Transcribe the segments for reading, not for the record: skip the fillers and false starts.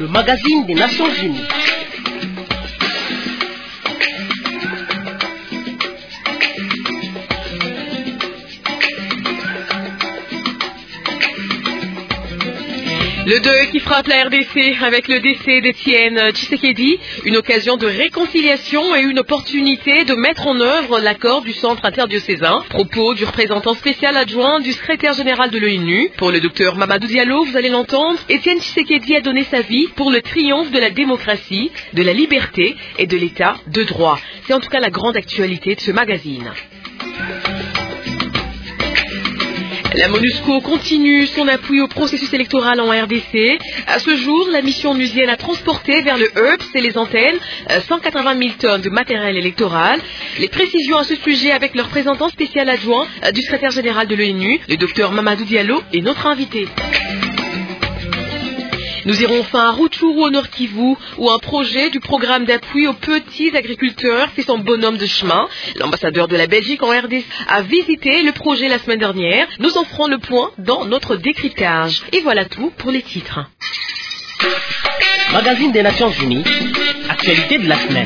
le magazine des Nations Unies. Le deuil qui frappe la RDC avec le décès d'Étienne Tshisekedi, une occasion de réconciliation et une opportunité de mettre en œuvre l'accord du centre interdiocésain. Propos du représentant spécial adjoint du secrétaire général de l'ONU. Pour le docteur Mamadou Diallo, vous allez l'entendre, Étienne Tshisekedi a donné sa vie pour le triomphe de la démocratie, de la liberté et de l'état de droit. C'est en tout cas la grande actualité de ce magazine. La MONUSCO continue son appui au processus électoral en RDC. À ce jour, la mission onusienne a transporté vers le HEPS et les antennes 180 000 tonnes de matériel électoral. Les précisions à ce sujet avec le représentant spécial adjoint du secrétaire général de l'ONU, le docteur Mamadou Diallo, est notre invité. Nous irons enfin à Rutshuru au Nord Kivu, où un projet du programme d'appui aux petits agriculteurs fait son bonhomme de chemin. L'ambassadeur de la Belgique en RDC a visité le projet la semaine dernière. Nous en ferons le point dans notre décryptage. Et voilà tout pour les titres. Magazine des Nations Unies, actualité de la semaine.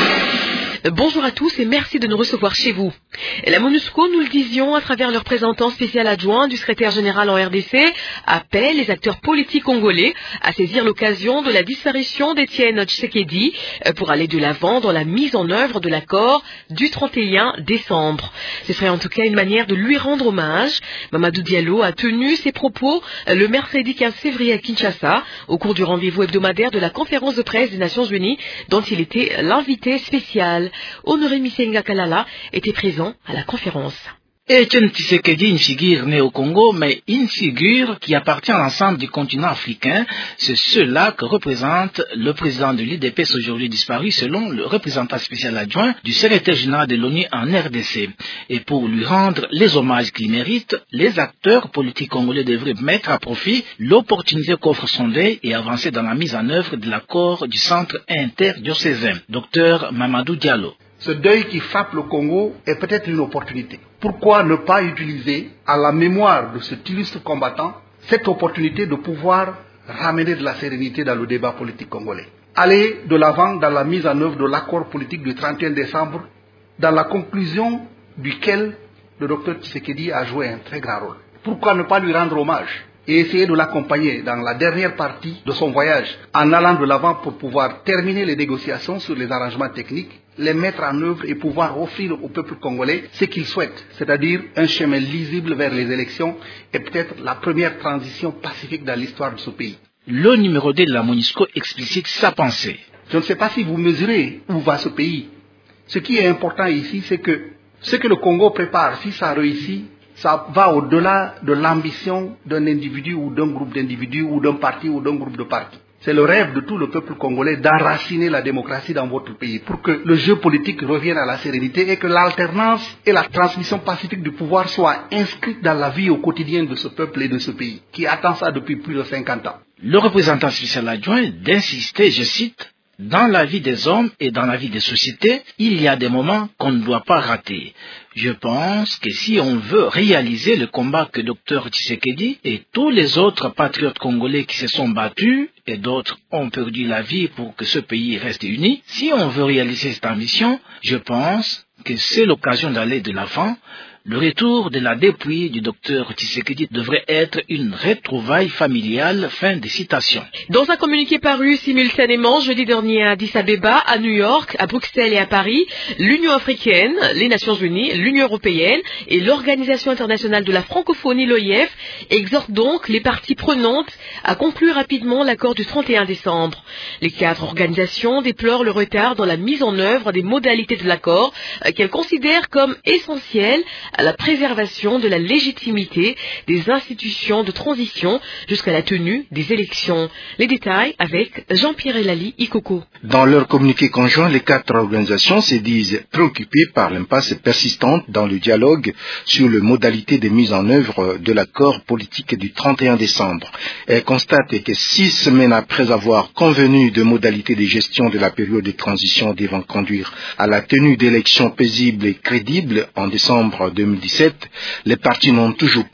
Bonjour à tous et merci de nous recevoir chez vous. La MONUSCO, nous le disions à travers le représentant spécial adjoint du secrétaire général en RDC, appelle les acteurs politiques congolais à saisir l'occasion de la disparition d'Étienne Tshisekedi pour aller de l'avant dans la mise en œuvre de l'accord du 31 décembre. Ce serait en tout cas une manière de lui rendre hommage. Mamadou Diallo a tenu ses propos le mercredi 15 février à Kinshasa au cours du rendez-vous hebdomadaire de la conférence de presse des Nations Unies dont il était l'invité spécial. Honoré Misenga Kalala était présent à la conférence. Étienne Tshisekedi, une figure née au Congo, mais une figure qui appartient à l'ensemble du continent africain. C'est cela que représente le président de l'UDPS aujourd'hui disparu, selon le représentant spécial adjoint du secrétaire général de l'ONU en RDC. Et pour lui rendre les hommages qu'il mérite, les acteurs politiques congolais devraient mettre à profit l'opportunité qu'offre son deuil et avancer dans la mise en œuvre de l'accord du centre interdiocésain. Docteur Mamadou Diallo. Ce deuil qui frappe le Congo est peut-être une opportunité. Pourquoi ne pas utiliser, à la mémoire de cet illustre combattant, cette opportunité de pouvoir ramener de la sérénité dans le débat politique congolais? Aller de l'avant dans la mise en œuvre de l'accord politique du 31 décembre, dans la conclusion duquel le docteur Tshisekedi a joué un très grand rôle. Pourquoi ne pas lui rendre hommage et essayer de l'accompagner dans la dernière partie de son voyage, en allant de l'avant pour pouvoir terminer les négociations sur les arrangements techniques, les mettre en œuvre et pouvoir offrir au peuple congolais ce qu'il souhaite, c'est-à-dire un chemin lisible vers les élections et peut-être la première transition pacifique dans l'histoire de ce pays. Le numéro 2 de la MONUSCO explicite sa pensée. Je ne sais pas si vous mesurez où va ce pays. Ce qui est important ici, c'est que ce que le Congo prépare, si ça réussit, ça va au-delà de l'ambition d'un individu ou d'un groupe d'individus ou d'un parti ou d'un groupe de partis. C'est le rêve de tout le peuple congolais d'enraciner la démocratie dans votre pays pour que le jeu politique revienne à la sérénité et que l'alternance et la transmission pacifique du pouvoir soient inscrites dans la vie au quotidien de ce peuple et de ce pays qui attend ça depuis plus de 50 ans. Le représentant spécial adjoint d'insister, je cite, « Dans la vie des hommes et dans la vie des sociétés, il y a des moments qu'on ne doit pas rater. Je pense que si on veut réaliser le combat que Dr Tshisekedi et tous les autres patriotes congolais qui se sont battus et d'autres ont perdu la vie pour que ce pays reste uni, si on veut réaliser cette ambition, je pense que c'est l'occasion d'aller de l'avant. Le retour de la dépouille du docteur Tshisekedi devrait être une retrouvaille familiale. » Fin de citation. Dans un communiqué paru simultanément jeudi dernier à Addis Abeba, à New York, à Bruxelles et à Paris, l'Union africaine, les Nations unies, l'Union européenne et l'Organisation internationale de la francophonie, l'OIF, exhortent donc les parties prenantes à conclure rapidement l'accord du 31 décembre. Les 4 organisations déplorent le retard dans la mise en œuvre des modalités de l'accord qu'elles considèrent comme essentielles à la préservation de la légitimité des institutions de transition jusqu'à la tenue des élections. Les détails avec Jean-Pierre Elali Ikoko. Dans leur communiqué conjoint, les 4 organisations se disent préoccupées par l'impasse persistante dans le dialogue sur les modalités de mise en œuvre de l'accord politique du 31 décembre. Elles constatent que 6 semaines après avoir convenu de modalités de gestion de la période de transition devant conduire à la tenue d'élections paisibles et crédibles en décembre 2017, les partis n'ont toujours pas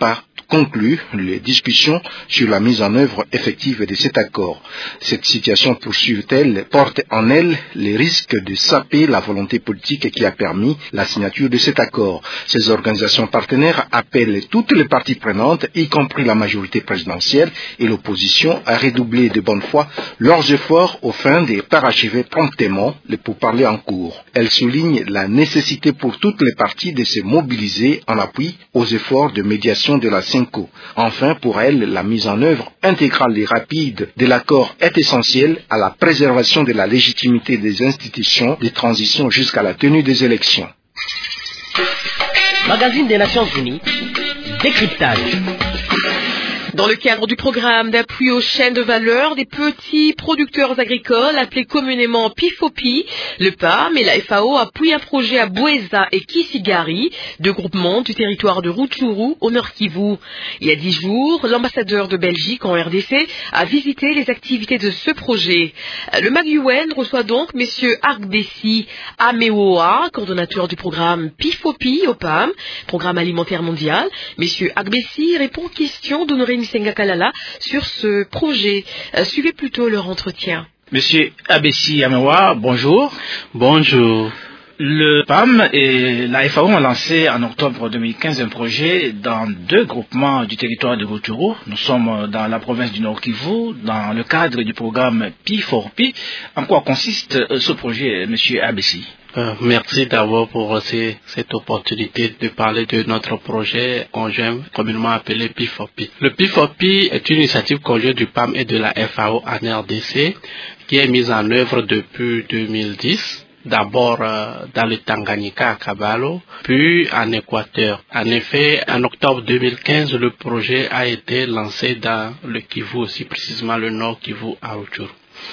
conclut les discussions sur la mise en œuvre effective de cet accord. Cette situation, poursuit-elle, porte en elle les risques de saper la volonté politique qui a permis la signature de cet accord. Ces organisations partenaires appellent toutes les parties prenantes, y compris la majorité présidentielle et l'opposition, à redoubler de bonne foi leurs efforts aux fins de parachever promptement les pourparlers en cours. Elle souligne la nécessité pour toutes les parties de se mobiliser en appui aux efforts de médiation de la CENCO. Enfin, pour elle, la mise en œuvre intégrale et rapide de l'accord est essentielle à la préservation de la légitimité des institutions de transition jusqu'à la tenue des élections. Magazine des Nations Unies, décryptage. Dans le cadre du programme d'appui aux chaînes de valeur des petits producteurs agricoles, appelé communément PIFOPI, le PAM et la FAO appuient un projet à Boueza et Kisigari, deux groupements du territoire de Rutshuru au Nord Kivu. Il y a 10 jours, l'ambassadeur de Belgique en RDC a visité les activités de ce projet. Le MAG-UN reçoit donc messieurs Agbessi Amewoa, coordonnateur du programme PIFOPI au PAM, Programme alimentaire mondial. Messieurs Agbessi répond aux questions d'Honoré Senga Kalala sur ce projet. Suivez plutôt leur entretien. Monsieur Agbessi Amewoa, bonjour. Bonjour. Le PAM et la FAO ont lancé en octobre 2015 un projet dans 2 groupements du territoire de Rutshuru. Nous sommes dans la province du Nord Kivu, dans le cadre du programme P4P. En quoi consiste ce projet, monsieur Agbessi? Merci d'abord pour cette opportunité de parler de notre projet conjoint communément appelé P4P. Le P4P est une initiative conjointe du PAM et de la FAO en RDC qui est mise en œuvre depuis 2010. D'abord dans le Tanganyika à Kabalo, puis en Équateur. En effet, en octobre 2015, le projet a été lancé dans le Kivu, aussi précisément le Nord Kivu à Rutshuru.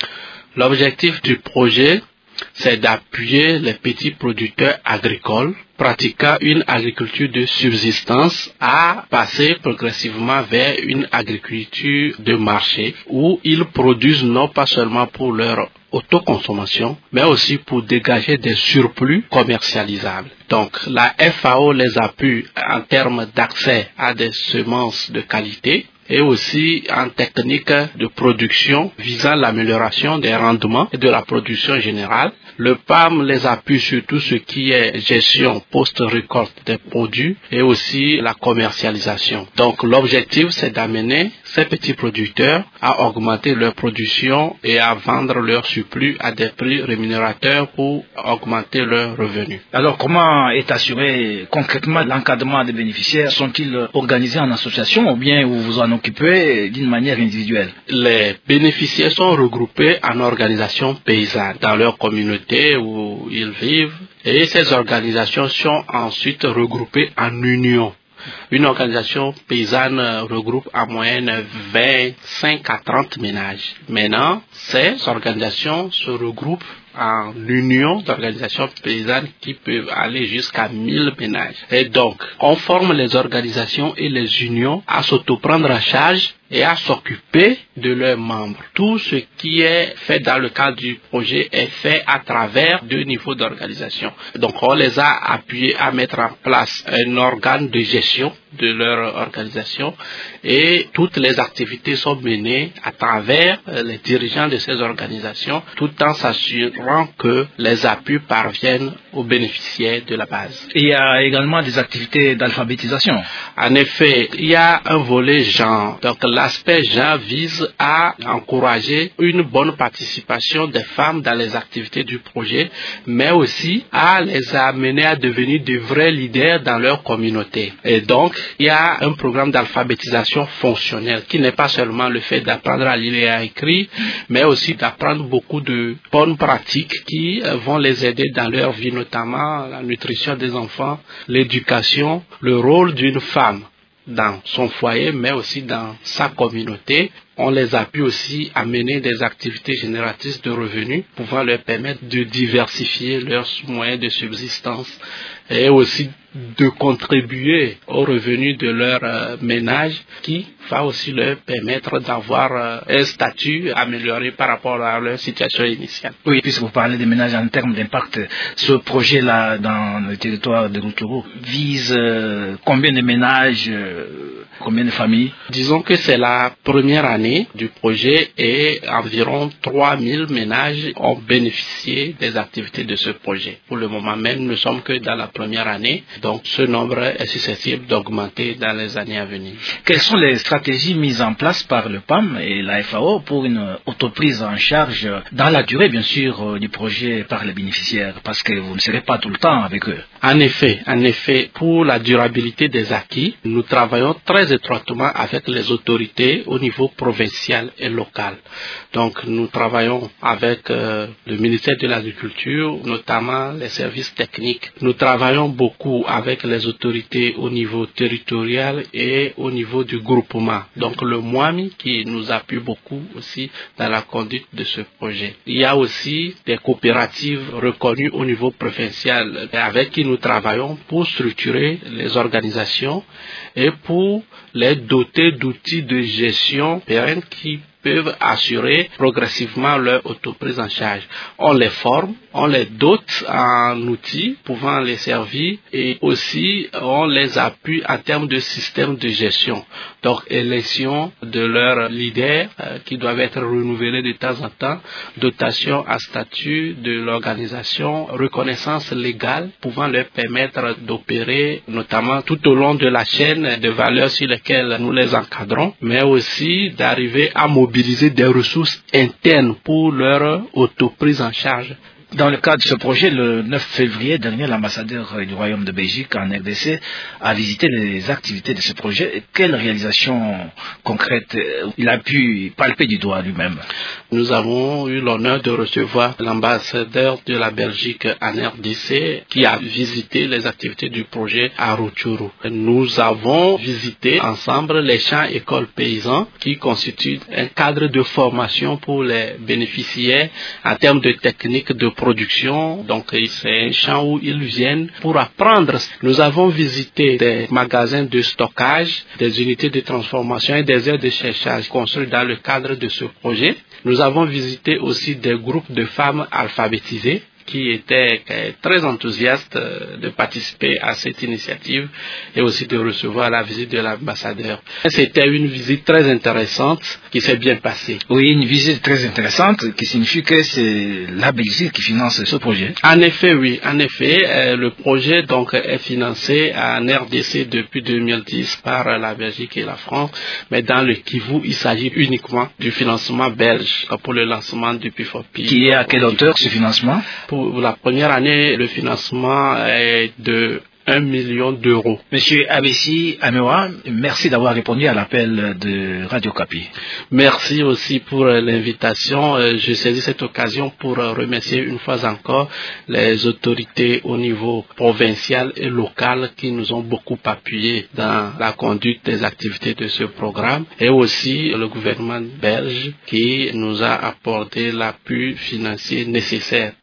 L'objectif du projet, c'est d'appuyer les petits producteurs agricoles pratiquant une agriculture de subsistance à passer progressivement vers une agriculture de marché où ils produisent non pas seulement pour leur autoconsommation, mais aussi pour dégager des surplus commercialisables. Donc, la FAO les appuie en termes d'accès à des semences de qualité et aussi en technique de production visant l'amélioration des rendements et de la production générale. Le PAM les appuie sur tout ce qui est gestion post-récolte des produits et aussi la commercialisation. Donc, l'objectif, c'est d'amener ces petits producteurs à augmenter leur production et à vendre leur surplus à des prix rémunérateurs pour augmenter leurs revenus. Alors, comment est assuré concrètement l'encadrement des bénéficiaires? Sont-ils organisés en association ou bien vous vous en occupez d'une manière individuelle? Les bénéficiaires sont regroupés en organisations paysannes dans leur communauté où ils vivent et ces organisations sont ensuite regroupées en unions. Une organisation paysanne regroupe en moyenne 25 à 30 ménages. Maintenant, ces organisations se regroupent en union d'organisations paysannes qui peuvent aller jusqu'à 1000 ménages. Et donc, on forme les organisations et les unions à s'autoprendre en charge et à s'occuper de leurs membres. Tout ce qui est fait dans le cadre du projet est fait à travers 2 niveaux d'organisation. Donc, on les a appuyés à mettre en place un organe de gestion de leur organisation et toutes les activités sont menées à travers les dirigeants de ces organisations tout en s'assurant que les appuis parviennent aux bénéficiaires de la base. Il y a également des activités d'alphabétisation. En effet, il y a un volet genre. Donc, l'aspect genre vise à encourager une bonne participation des femmes dans les activités du projet, mais aussi à les amener à devenir de vrais leaders dans leur communauté. Et donc, il y a un programme d'alphabétisation fonctionnelle qui n'est pas seulement le fait d'apprendre à lire et à écrire, mais aussi d'apprendre beaucoup de bonnes pratiques qui vont les aider dans leur vie, notamment la nutrition des enfants, l'éducation, le rôle d'une femme dans son foyer, mais aussi dans sa communauté. On les appuie aussi à mener des activités génératrices de revenus, pouvant leur permettre de diversifier leurs moyens de subsistance et aussi de contribuer aux revenus de leur ménage, qui va aussi leur permettre d'avoir un statut amélioré par rapport à leur situation initiale. Oui, puisque vous parlez des ménages en termes d'impact, ce projet-là dans le territoire de Rutshuru vise combien de ménages combien de familles? Disons que c'est la première année du projet et environ 3000 ménages ont bénéficié des activités de ce projet. Pour le moment même, nous ne sommes que dans la première année, donc ce nombre est susceptible d'augmenter dans les années à venir. Quelles sont les stratégies mises en place par le PAM et la FAO pour une autoprise en charge dans la durée, bien sûr, du projet par les bénéficiaires, parce que vous ne serez pas tout le temps avec eux? En effet, pour la durabilité des acquis, nous travaillons très étroitement avec les autorités au niveau provincial et local. Donc, nous travaillons avec le ministère de l'Agriculture, notamment les services techniques. Nous travaillons beaucoup avec les autorités au niveau territorial et au niveau du groupement. Donc, le MOAMI qui nous appuie beaucoup aussi dans la conduite de ce projet. Il y a aussi des coopératives reconnues au niveau provincial avec qui nous travaillons pour structurer les organisations et pour les doter d'outils de gestion pérennes qui peuvent assurer progressivement leur autoprise en charge. On les forme, on les dote en outils pouvant les servir et aussi on les appuie en termes de système de gestion. Donc élection de leurs leaders qui doivent être renouvelés de temps en temps, dotation à statut de l'organisation, reconnaissance légale pouvant leur permettre d'opérer notamment tout au long de la chaîne de valeur sur lesquelles nous les encadrons, mais aussi d'arriver à mobiliser des ressources internes pour leur autoprise en charge. Dans le cadre de ce projet, le 9 février dernier, l'ambassadeur du Royaume de Belgique en RDC a visité les activités de ce projet. Quelles réalisations concrètes il a pu palper du doigt lui-même? Nous avons eu l'honneur de recevoir l'ambassadeur de la Belgique en RDC qui a visité les activités du projet à Rutshuru. Nous avons visité ensemble les champs écoles paysans qui constituent un cadre de formation pour les bénéficiaires en termes de techniques de production. Donc c'est un champ où ils viennent pour apprendre. Nous avons visité des magasins de stockage, des unités de transformation et des aires de séchage construits dans le cadre de ce projet. Nous avons visité aussi des groupes de femmes alphabétisées qui étaient très enthousiastes de participer à cette initiative et aussi de recevoir la visite de l'ambassadeur. C'était une visite très intéressante qui s'est bien passée. Oui, une visite très intéressante qui signifie que c'est la Belgique qui finance ce projet. En effet, oui. En effet, le projet donc est financé en RDC depuis 2010 par la Belgique et la France, mais dans le Kivu, il s'agit uniquement du financement belge pour le lancement du P4P. Qui est à quelle hauteur ce financement? Pour la première année, le financement est de 1 million d'euros. Monsieur Abessi Amewa, merci d'avoir répondu à l'appel de Radio Kapi. Merci aussi pour l'invitation. Je saisis cette occasion pour remercier une fois encore les autorités au niveau provincial et local qui nous ont beaucoup appuyés dans la conduite des activités de ce programme et aussi le gouvernement belge qui nous a apporté l'appui financier nécessaire.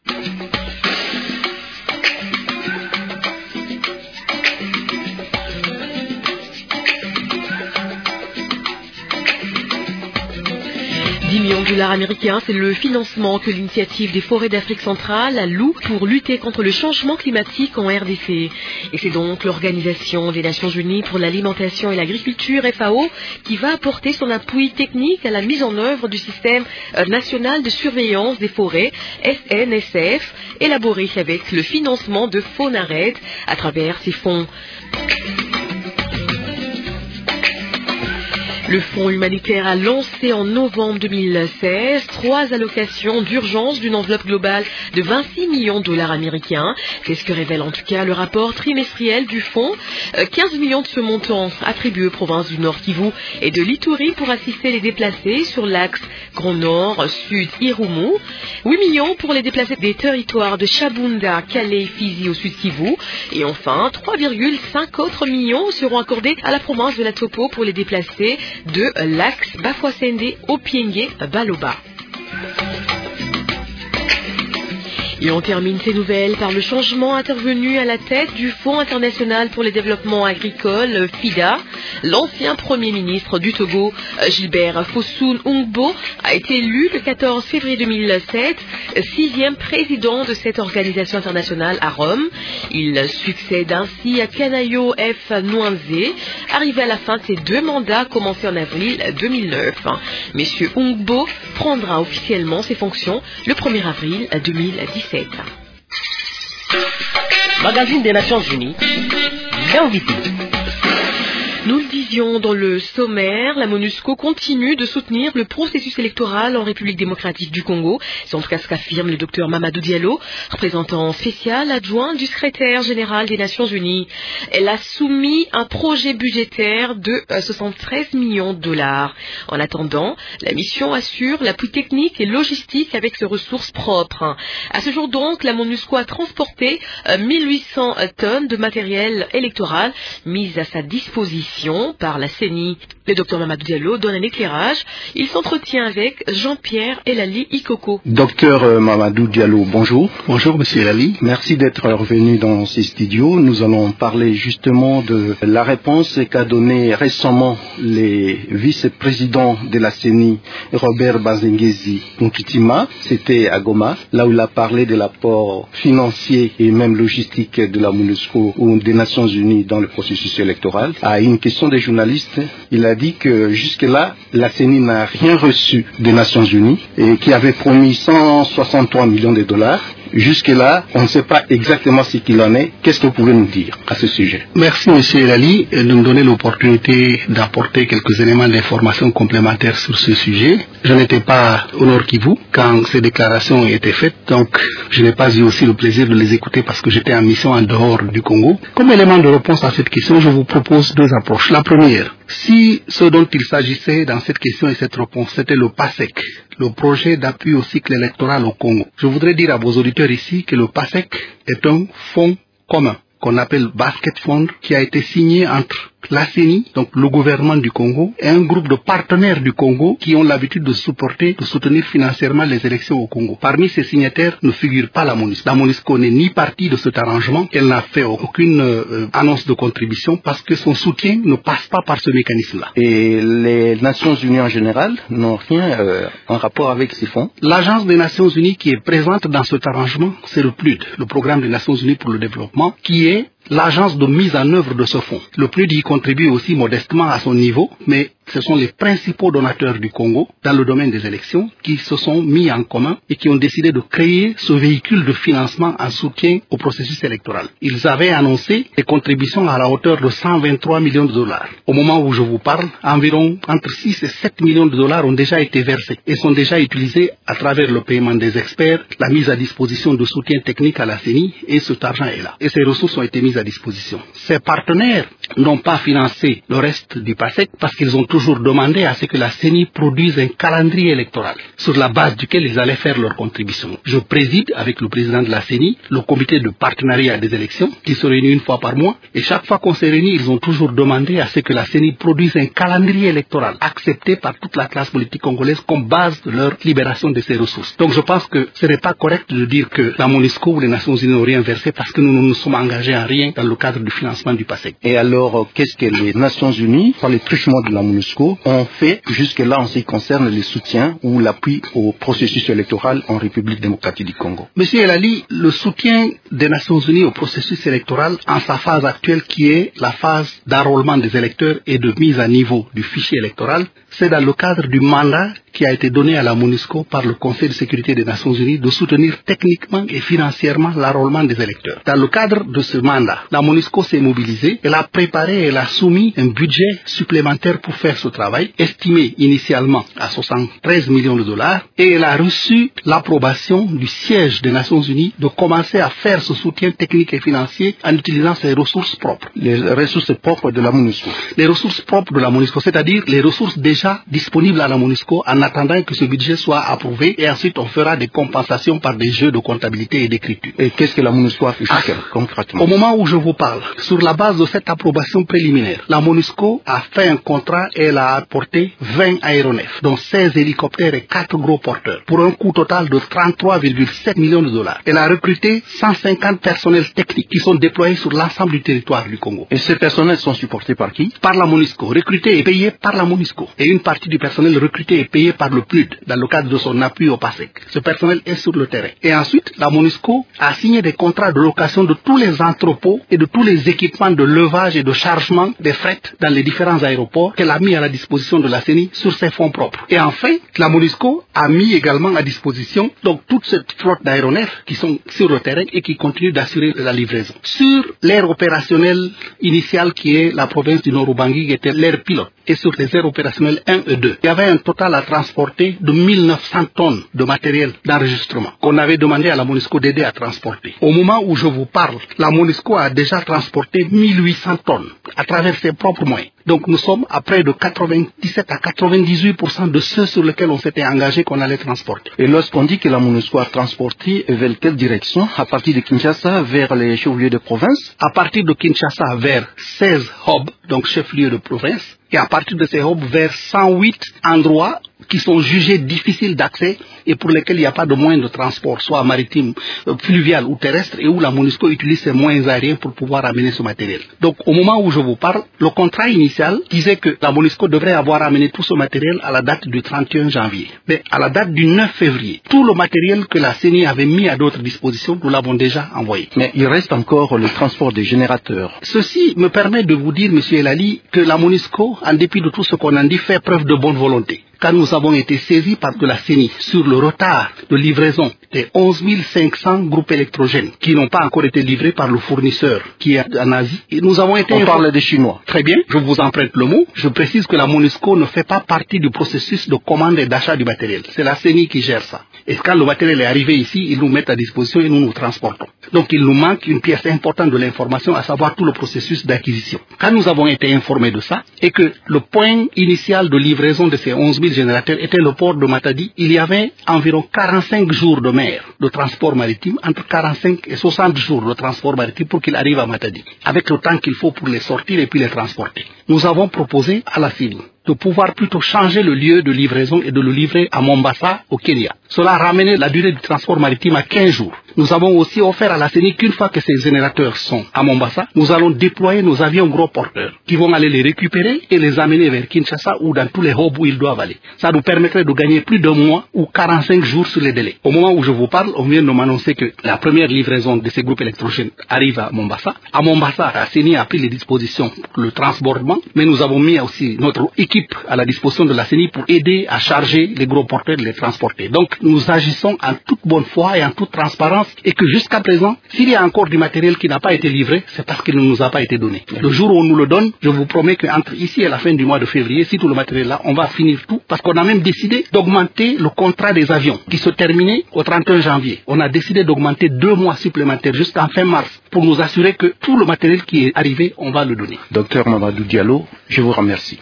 $10 millions américains, c'est le financement que l'initiative des forêts d'Afrique centrale alloue pour lutter contre le changement climatique en RDC. Et c'est donc l'Organisation des Nations Unies pour l'alimentation et l'agriculture, FAO, qui va apporter son appui technique à la mise en œuvre du système national de surveillance des forêts, SNSF, élaboré avec le financement de FONARED à travers ses fonds. Le Fonds humanitaire a lancé en novembre 2016 3 allocations d'urgence d'une enveloppe globale de $26 millions américains. C'est ce que révèle en tout cas le rapport trimestriel du Fonds. 15 millions de ce montant attribués aux provinces du Nord Kivu et de l'Ituri pour assister les déplacés sur l'axe Grand Nord, Sud, Irumu. 8 millions pour les déplacés des territoires de Chabunda, Calais, Fizi au Sud Kivu. Et enfin, 3,5 autres millions seront accordés à la province de la Topo pour les déplacés de l'axe Bafouassende, Opienge, Baloba. Et on termine ces nouvelles par le changement intervenu à la tête du Fonds international pour le développement agricole, FIDA. L'ancien Premier ministre du Togo, Gilbert Fosun-Ungbo, a été élu le 14 février 2007, 6e président de cette organisation internationale à Rome. Il succède ainsi à Kanayo F. Nwanze, arrivé à la fin de ses 2 mandats commencés en avril 2009. Monsieur Ungbo prendra officiellement ses fonctions le 1er avril 2017. Magazine des Nations Unies, l'invité. Nous le disions dans le sommaire, la MONUSCO continue de soutenir le processus électoral en République démocratique du Congo. C'est en tout cas ce qu'affirme le docteur Mamadou Diallo, représentant spécial adjoint du secrétaire général des Nations Unies. Elle a soumis un projet budgétaire de 73 millions de dollars. En attendant, la mission assure l'appui technique et logistique avec ses ressources propres. À ce jour donc, la MONUSCO a transporté 1800 tonnes de matériel électoral mis à sa disposition par la CENI. Le docteur Mamadou Diallo donne un éclairage. Il s'entretient avec Jean-Pierre Elali Ikoko. Docteur Mamadou Diallo, bonjour. Bonjour Monsieur Elali. Merci d'être revenu dans ces studios. Nous allons parler justement de la réponse qu'a donnée récemment les vice-présidents de la CENI, Robert Bazengezi Nkitima. C'était à Goma, là où il a parlé de l'apport financier et même logistique de la MONUSCO ou des Nations Unies dans le processus électoral. À une question des journalistes, il a dit que jusque-là, la CENI n'a rien reçu des Nations Unies et qui avait promis 163 millions de dollars. Jusque-là, on ne sait pas exactement ce qu'il en est. Qu'est-ce que vous pouvez nous dire à ce sujet? Merci Monsieur Elali de me donner l'opportunité d'apporter quelques éléments d'information complémentaires sur ce sujet. Je n'étais pas au Nord Kivu quand ces déclarations étaient faites, donc je n'ai pas eu aussi le plaisir de les écouter parce que j'étais en mission en dehors du Congo. Comme élément de réponse à cette question, je vous propose 2 approches. La première, si ce dont il s'agissait dans cette question et cette réponse, c'était le PASEC, le projet d'appui au cycle électoral au Congo. Je voudrais dire à vos auditeurs ici que le PASEC est un fonds commun qu'on appelle Basket Fund qui a été signé entre la CENI, donc le gouvernement du Congo, et un groupe de partenaires du Congo qui ont l'habitude de soutenir financièrement les élections au Congo. Parmi ces signataires ne figure pas la MONUSCO. La MONUSCO n'est ni partie de cet arrangement, elle n'a fait aucune annonce de contribution parce que son soutien ne passe pas par ce mécanisme-là. Et les Nations Unies en général n'ont rien en rapport avec ces fonds? L'Agence des Nations Unies qui est présente dans cet arrangement, c'est le PNUD, le Programme des Nations Unies pour le développement, qui est l'agence de mise en œuvre de ce fonds. Le PNUD y contribue aussi modestement à son niveau, mais ce sont les principaux donateurs du Congo dans le domaine des élections qui se sont mis en commun et qui ont décidé de créer ce véhicule de financement en soutien au processus électoral. Ils avaient annoncé des contributions à la hauteur de 123 millions de dollars. Au moment où je vous parle, environ entre 6 et 7 millions de dollars ont déjà été versés et sont déjà utilisés à travers le paiement des experts, la mise à disposition de soutien technique à la CENI, et cet argent est là. Et ces ressources ont été mises à disposition. Ces partenaires n'ont pas financé le reste du PASEC parce qu'ils ont toujours demandé à ce que la CENI produise un calendrier électoral sur la base duquel ils allaient faire leur contribution. Je préside avec le président de la CENI le comité de partenariat des élections qui se réunit une fois par mois, et chaque fois qu'on s'est réunis, ils ont toujours demandé à ce que la CENI produise un calendrier électoral accepté par toute la classe politique congolaise comme base de leur libération de ces ressources. Donc je pense que ce n'est pas correct de dire que la MONUSCO ou les Nations Unies n'ont rien versé parce que nous ne nous sommes engagés à rien dans le cadre du financement du PASEC. Et alors, qu'est-ce que les Nations Unies, par les truchements de la MONUSCO, ont fait jusque-là en ce qui concerne le soutien ou l'appui au processus électoral en République démocratique du Congo? Monsieur Elali, le soutien des Nations Unies au processus électoral en sa phase actuelle qui est la phase d'enrôlement des électeurs et de mise à niveau du fichier électoral, c'est dans le cadre du mandat qui a été donné à la MONUSCO par le Conseil de sécurité des Nations Unies de soutenir techniquement et financièrement l'enrôlement des électeurs. Dans le cadre de ce mandat, la MONUSCO s'est mobilisée, elle a préparé, elle a soumis un budget supplémentaire pour faire ce travail, estimé initialement à 73 millions de dollars, et elle a reçu l'approbation du siège des Nations Unies de commencer à faire ce soutien technique et financier en utilisant ses ressources propres. Les ressources propres de la MONUSCO? Les ressources propres de la MONUSCO, c'est-à-dire les ressources déjà déjà disponible à la MONUSCO en attendant que ce budget soit approuvé et ensuite on fera des compensations par des jeux de comptabilité et d'écriture. Et qu'est-ce que la MONUSCO a fait concrètement? Au moment où je vous parle, sur la base de cette approbation préliminaire, la MONUSCO a fait un contrat et elle a apporté 20 aéronefs, dont 16 hélicoptères et 4 gros porteurs, pour un coût total de 33,7 millions de dollars. Elle a recruté 150 personnels techniques qui sont déployés sur l'ensemble du territoire du Congo. Et ces personnels sont supportés par qui? Par la MONUSCO, recrutés et payés par la MONUSCO. Et une partie du personnel recruté et payé par le PNUD, dans le cadre de son appui au PASEC. Ce personnel est sur le terrain. Et ensuite, la MONUSCO a signé des contrats de location de tous les entrepôts et de tous les équipements de levage et de chargement des fret dans les différents aéroports qu'elle a mis à la disposition de la CENI sur ses fonds propres. Et enfin, la MONUSCO a mis également à disposition donc toute cette flotte d'aéronefs qui sont sur le terrain et qui continuent d'assurer la livraison. Sur l'aire opérationnelle initiale qui est la province du Nord-Ubangi, qui était l'aire pilote, et sur les aires opérationnelles 1 et 2, il y avait un total à transporter de 1900 tonnes de matériel d'enregistrement qu'on avait demandé à la MONUSCO d'aider à transporter. Au moment où je vous parle, la MONUSCO a déjà transporté 1800 tonnes à travers ses propres moyens. Donc nous sommes à près de 97 à 98% de ceux sur lesquels on s'était engagé qu'on allait transporter. Et lorsqu'on dit que la MONUSCO a transporté, vers quelle direction? À partir de Kinshasa vers les chefs-lieux de province? À partir de Kinshasa vers 16 hubs, donc chefs-lieux de province, et à partir de ces hubs vers 108 endroits qui sont jugés difficiles d'accès et pour lesquels il n'y a pas de moyens de transport, soit maritime, fluvial ou terrestre, et où la MONUSCO utilise ses moyens aériens pour pouvoir amener ce matériel. Donc au moment où je vous parle, le contrat initial disait que la MONUSCO devrait avoir amené tout ce matériel à la date du 31 janvier. Mais à la date du 9 février, tout le matériel que la CENI avait mis à d'autres dispositions, nous l'avons déjà envoyé. Mais il reste encore le transport des générateurs. Ceci me permet de vous dire, M. Elali, que la MONUSCO, en dépit de tout ce qu'on a dit, fait preuve de bonne volonté. Quand nous avons été saisis par de la CENI sur le retard de livraison des 11 500 groupes électrogènes qui n'ont pas encore été livrés par le fournisseur qui est en Asie, et nous avons été... On parle des Chinois. Très bien, je vous emprunte le mot. Je précise que la MONUSCO ne fait pas partie du processus de commande et d'achat du matériel. C'est la CENI qui gère ça. Et quand le matériel est arrivé ici, ils nous mettent à disposition et nous transportons. Donc il nous manque une pièce importante de l'information, à savoir tout le processus d'acquisition. Quand nous avons été informés de ça, et que le point initial de livraison de ces 11 000 générateurs était le port de Matadi, il y avait environ 45 jours de mer de transport maritime, entre 45 et 60 jours de transport maritime pour qu'il arrive à Matadi, avec le temps qu'il faut pour les sortir et puis les transporter. Nous avons proposé à la CENI de pouvoir plutôt changer le lieu de livraison et de le livrer à Mombasa, au Kenya. Cela a ramené la durée du transport maritime à 15 jours. Nous avons aussi offert à la CENI qu'une fois que ces générateurs sont à Mombasa, nous allons déployer nos avions gros porteurs qui vont aller les récupérer et les amener vers Kinshasa ou dans tous les hubs où ils doivent aller. Ça nous permettrait de gagner plus d'un mois ou 45 jours sur les délais. Au moment où je vous parle, on vient de m'annoncer que la première livraison de ces groupes électrogènes arrive à Mombasa. À Mombasa, la CENI a pris les dispositions pour le transbordement, mais nous avons mis aussi notre équipe à la disposition de la CENI pour aider à charger les gros porteurs et les transporter. Donc nous agissons en toute bonne foi et en toute transparence, et que jusqu'à présent, s'il y a encore du matériel qui n'a pas été livré, c'est parce qu'il ne nous a pas été donné. Le jour où on nous le donne, je vous promets qu'entre ici et la fin du mois de février, si tout le matériel est là, on va finir tout, parce qu'on a même décidé d'augmenter le contrat des avions qui se terminait au 31 janvier. On a décidé d'augmenter 2 mois supplémentaires jusqu'en fin mars pour nous assurer que tout le matériel qui est arrivé, on va le donner. Docteur Mamadou Diallo, je vous remercie.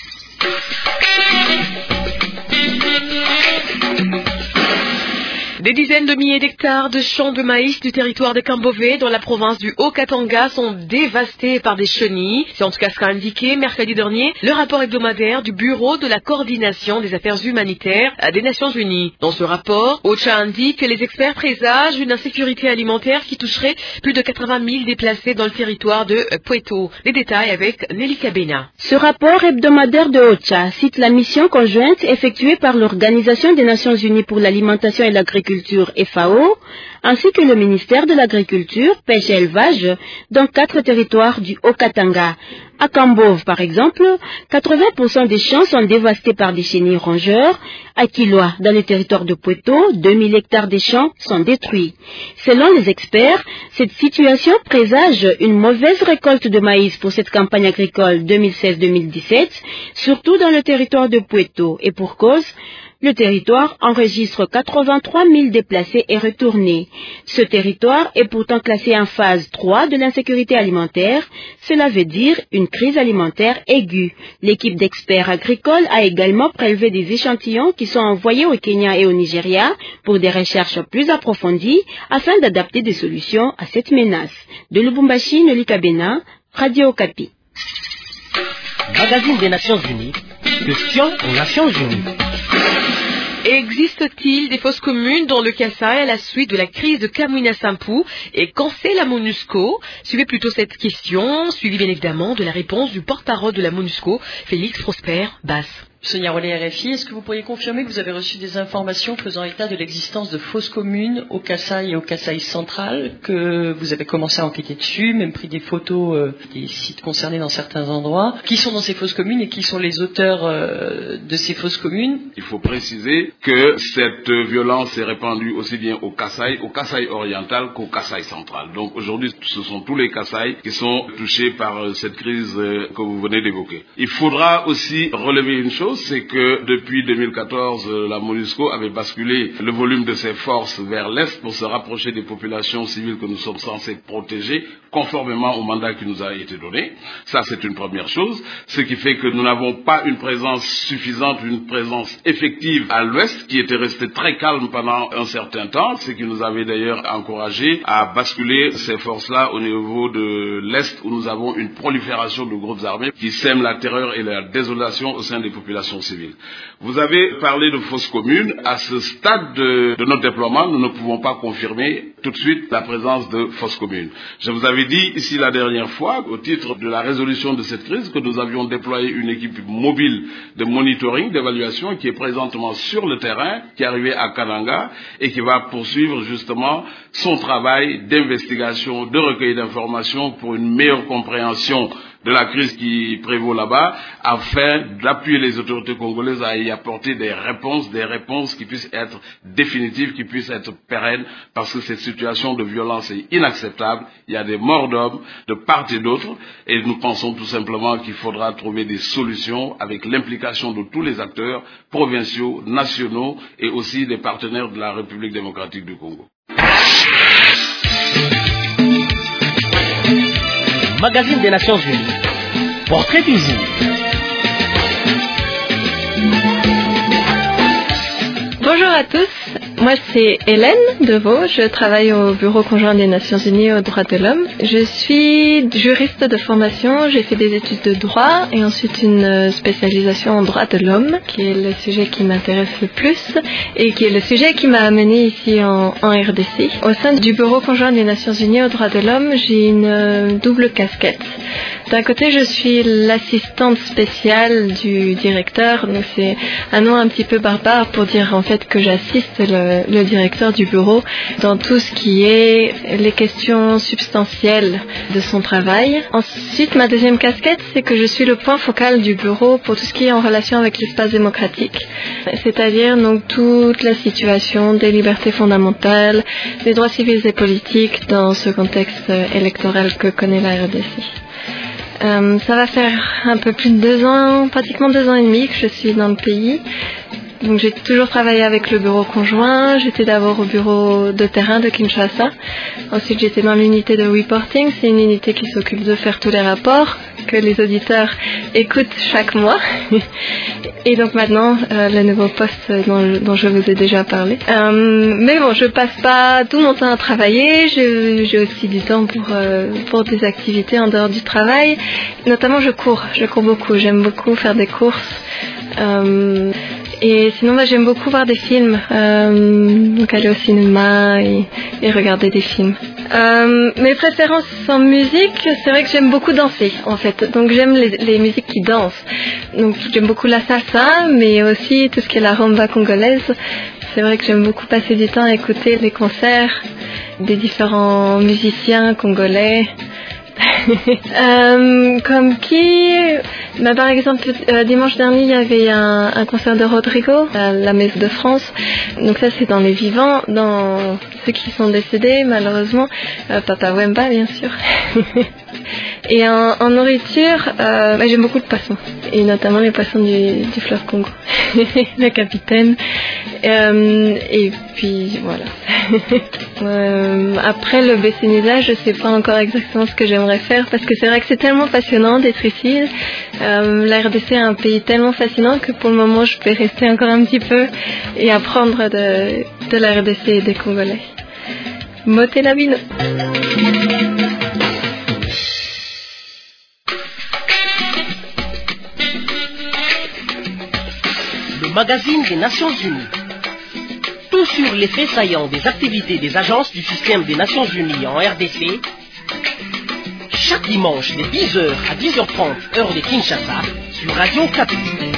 Des dizaines de milliers d'hectares de champs de maïs du territoire de Kambové dans la province du Haut-Katanga sont dévastés par des chenilles. C'est en tout cas ce qu'a indiqué mercredi dernier le rapport hebdomadaire du Bureau de la coordination des affaires humanitaires des Nations Unies. Dans ce rapport, OCHA indique que les experts présagent une insécurité alimentaire qui toucherait plus de 80 000 déplacés dans le territoire de Pweto. Les détails avec Nelly Kabena. Ce rapport hebdomadaire de OCHA cite la mission conjointe effectuée par l'Organisation des Nations Unies pour l'alimentation et l'agriculture FAO, ainsi que le ministère de l'Agriculture, Pêche et Élevage, dans 4 territoires du Haut-Katanga. À Kambove, par exemple, 80% des champs sont dévastés par des chenilles rongeurs. À Kiloa, dans le territoire de Pweto, 2000 hectares des champs sont détruits. Selon les experts, cette situation présage une mauvaise récolte de maïs pour cette campagne agricole 2016-2017, surtout dans le territoire de Pweto. Et pour cause, le territoire enregistre 83 000 déplacés et retournés. Ce territoire est pourtant classé en phase 3 de l'insécurité alimentaire. Cela veut dire une crise alimentaire aiguë. L'équipe d'experts agricoles a également prélevé des échantillons qui sont envoyés au Kenya et au Nigeria pour des recherches plus approfondies afin d'adapter des solutions à cette menace. De Lubumbashi, Noli Kabena, Radio Okapi. Magazine des Nations Unies, question aux Nations Unies. Existe-t-il des fosses communes dans le Kasaï à la suite de la crise de Kamwina Sampou et qu'en sait la MONUSCO? Suivez plutôt cette question, suivie bien évidemment de la réponse du porte-parole de la MONUSCO, Félix Prosper Basse. Sonia Rollet, RFI, est-ce que vous pourriez confirmer que vous avez reçu des informations faisant état de l'existence de fosses communes au Kasaï et au Kasaï central, que vous avez commencé à enquêter dessus, même pris des photos des sites concernés dans certains endroits? Qui sont dans ces fosses communes et qui sont les auteurs de ces fosses communes? Il faut préciser que cette violence est répandue aussi bien au Kasaï oriental qu'au Kasaï central. Donc aujourd'hui, ce sont tous les Kasaï qui sont touchés par cette crise que vous venez d'évoquer. Il faudra aussi relever une chose, c'est que depuis 2014, la MONUSCO avait basculé le volume de ses forces vers l'Est pour se rapprocher des populations civiles que nous sommes censés protéger, conformément au mandat qui nous a été donné. Ça, c'est une première chose. Ce qui fait que nous n'avons pas une présence suffisante, une présence effective à l'Ouest, qui était restée très calme pendant un certain temps, ce qui nous avait d'ailleurs encouragé à basculer ces forces-là au niveau de l'Est, où nous avons une prolifération de groupes armés qui sèment la terreur et la désolation au sein des populations civiles. Vous avez parlé de fosses communes. À ce stade de notre déploiement, nous ne pouvons pas confirmer tout de suite la présence de fosses communes. Je vous avais dit ici la dernière fois, au titre de la résolution de cette crise, que nous avions déployé une équipe mobile de monitoring, d'évaluation, qui est présentement sur le terrain, qui est arrivée à Kananga et qui va poursuivre justement son travail d'investigation, de recueil d'informations pour une meilleure compréhension de la crise qui prévaut là-bas, afin d'appuyer les autorités congolaises à y apporter des réponses qui puissent être définitives, qui puissent être pérennes, parce que cette situation de violence est inacceptable. Il y a des morts d'hommes de part et d'autre, et nous pensons tout simplement qu'il faudra trouver des solutions avec l'implication de tous les acteurs provinciaux, nationaux et aussi des partenaires de la République démocratique du Congo. Magazine des Nations Unies. Portrait du jour. Bonjour à tous, moi c'est Hélène Deveau, je travaille au Bureau conjoint des Nations Unies aux droits de l'homme. Je suis juriste de formation, j'ai fait des études de droit et ensuite une spécialisation en droits de l'homme, qui est le sujet qui m'intéresse le plus et qui est le sujet qui m'a amené ici en RDC. Au sein du Bureau conjoint des Nations Unies aux droits de l'homme, j'ai une double casquette. D'un côté, je suis l'assistante spéciale du directeur, donc c'est un nom un petit peu barbare pour dire en fait que j'assiste le directeur du bureau dans tout ce qui est les questions substantielles de son travail. Ensuite, ma deuxième casquette, c'est que je suis le point focal du bureau pour tout ce qui est en relation avec l'espace démocratique, c'est-à-dire donc toute la situation des libertés fondamentales, des droits civils et politiques dans ce contexte électoral que connaît la RDC. Ça va faire un peu plus de 2 ans, pratiquement 2 ans et demi que je suis dans le pays. Donc j'ai toujours travaillé avec le bureau conjoint. J'étais d'abord au bureau de terrain de Kinshasa. Ensuite j'étais dans l'unité de reporting. C'est une unité qui s'occupe de faire tous les rapports que les auditeurs écoutent chaque mois. Et donc maintenant le nouveau poste dont je vous ai déjà parlé. Mais bon, je passe pas tout mon temps à travailler. J'ai aussi du temps pour des activités en dehors du travail. Notamment je cours beaucoup. J'aime beaucoup faire des courses. Et sinon, j'aime beaucoup voir des films, donc aller au cinéma et regarder des films. Mes préférences en musique, c'est vrai que j'aime beaucoup danser, en fait. Donc j'aime les musiques qui dansent. Donc j'aime beaucoup la salsa, mais aussi tout ce qui est la rumba congolaise. C'est vrai que j'aime beaucoup passer du temps à écouter les concerts des différents musiciens congolais. Comme qui par exemple, dimanche dernier, il y avait un concert de Rodrigo à la Messe de France. Donc ça, c'est dans les vivants. Dans ceux qui sont décédés, malheureusement, Papa Wemba, bien sûr. Et en nourriture, j'aime beaucoup le poisson, et notamment les poissons du fleuve Congo, le capitaine. Et puis voilà. Après le Bessénisa, je sais pas encore exactement ce que j'aimerais faire, parce que c'est vrai que c'est tellement passionnant d'être ici. La RDC est un pays tellement fascinant que pour le moment, je peux rester encore un petit peu et apprendre de la RDC et des Congolais. Mote la bino. Le magazine des Nations Unies. Tout sur les faits saillants des activités des agences du système des Nations Unies en RDC. Chaque dimanche de 10h à 10h30 heure de Kinshasa sur Radio Okapi.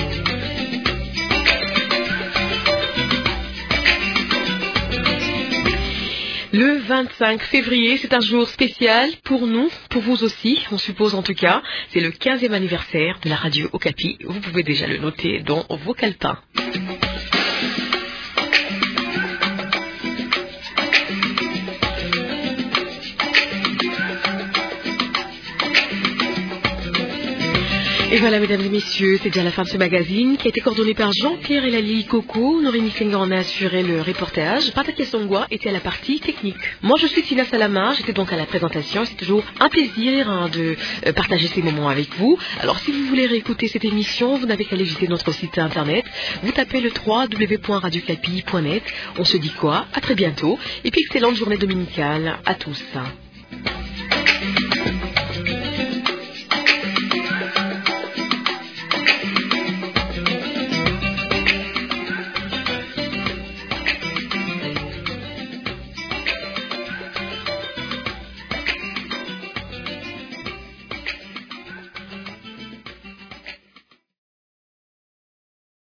Le 25 février, c'est un jour spécial pour nous, pour vous aussi, on suppose en tout cas. C'est le 15e anniversaire de la radio Okapi. Vous pouvez déjà le noter dans vos calepins. Et voilà, mesdames et messieurs, c'est déjà la fin de ce magazine qui a été coordonné par Jean-Pierre Elali Coco. Norénie Senga en a assuré le reportage. Pataki Songwa était à la partie technique. Moi, je suis Tina Salama, j'étais donc à la présentation. C'est toujours un plaisir de partager ces moments avec vous. Alors, si vous voulez réécouter cette émission, vous n'avez qu'à aller visiter notre site internet. Vous tapez le www.radiocapi.net. On se dit quoi? À très bientôt. Et puis, excellente journée dominicale à tous.